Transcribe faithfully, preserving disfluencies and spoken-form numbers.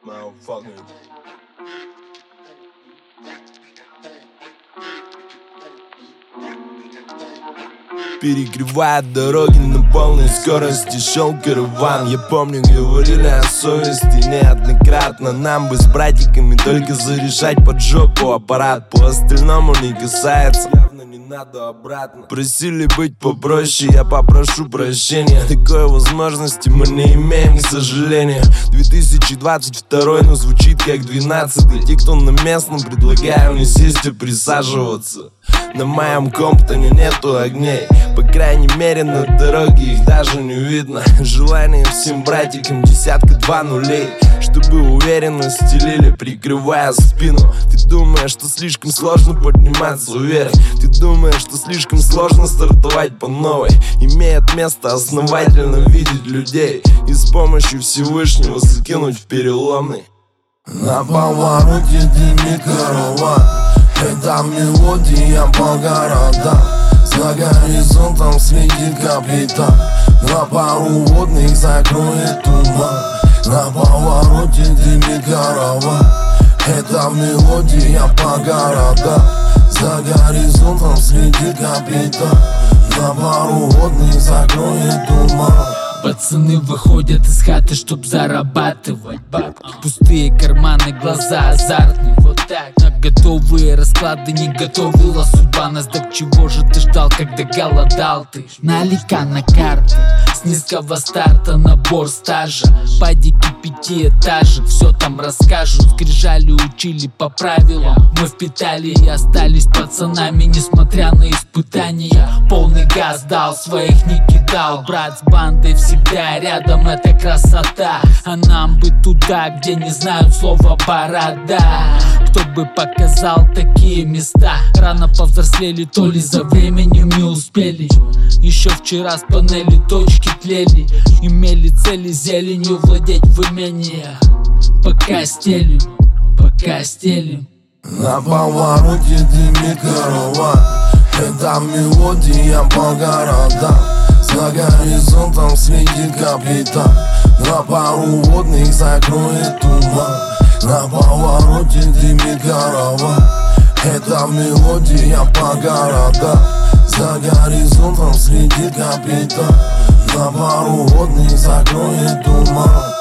Motherfucker. Перекрывает дороги на полной скорости, шел караван. Я помню, говорили о совести неоднократно. Нам бы с братиками только зарешать под жопу аппарат. По остальному не касается, явно не надо обратно. Просили быть попроще, я попрошу прощения. Такой возможности мы не имеем, к сожалению. две тысячи двадцать второй, но звучит как двенадцатый. Те, кто на местном, предлагаю не сесть и присаживаться. На моем Комптоне нету огней, по крайней мере на дороге их даже не видно. Желание всем братикам десятка два нулей, чтобы уверенно стелили, прикрывая спину. Ты думаешь, что слишком сложно подниматься вверх? Ты думаешь, что слишком сложно стартовать по новой? Имеет место основательно видеть людей и с помощью Всевышнего закинуть в переломный. На повороте дымит караван, это мелодия по городам. За горизонтом следит капитан, на пару водных закроет туман. На повороте дымит караван, это мелодия по городам. За горизонтом следит капитан, на пару водных закроет туман. Пацаны выходят из хаты, чтоб зарабатывать бабки. Пустые карманы, глаза азартные, вот так. На готовые расклады не готовила судьба нас. Так чего же ты ждал, когда голодал ты? Налика на карты, с низкого старта набор стажа. Падики пятиэтажек, все там расскажут. Скрижали учили по правилам, мы впитали и остались пацанами, несмотря на испытания. Полный газ дал, своих не кидал. Брат с бандой всегда рядом, это красота. А нам бы туда, где не знают слова борода. Кто бы показал такие места? Рано повзрослели, то ли за временем не успели. Еще вчера с панели точки тлели, имели цели зеленью владеть в имениях. Пока стелим, пока стелим. На повороте дымит караван, это мелодия по городам. За горизонтом следит капитан, на пару водных закроет туман. На повороте дымит караван, это мелодия по городам. За горизонтом следит капитан, на пару водных закроет туман.